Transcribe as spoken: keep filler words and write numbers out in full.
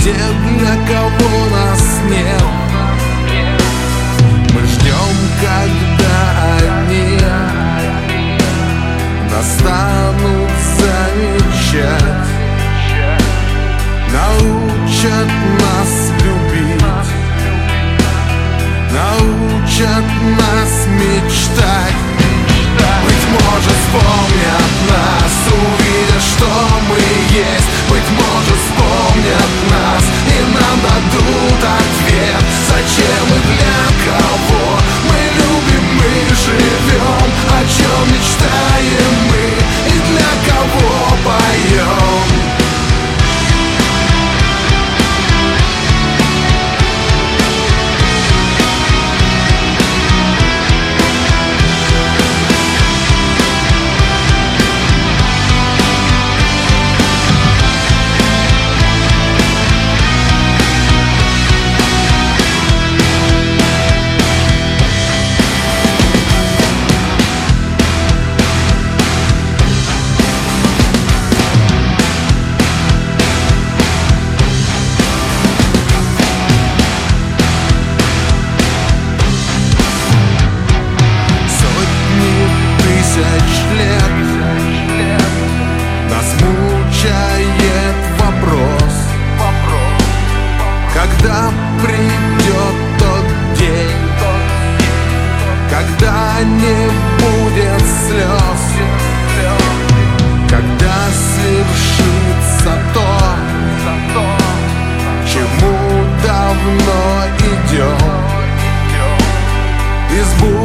те, для кого нас нет. Мы ждем, когда они настанут замечать, научат нас любить, научат нас мечтать. Быть может, вспомнят нас, увидят, что мы есть. Быть может, вспомнят нас и нам дадут ответ. Зачем и для кого мы любим, мы живем, о чем мечтаем мы и для кого поем. Нас мучает вопрос, когда придет тот день, когда не будет слез, когда свершится то, к чему давно идем, и сбудется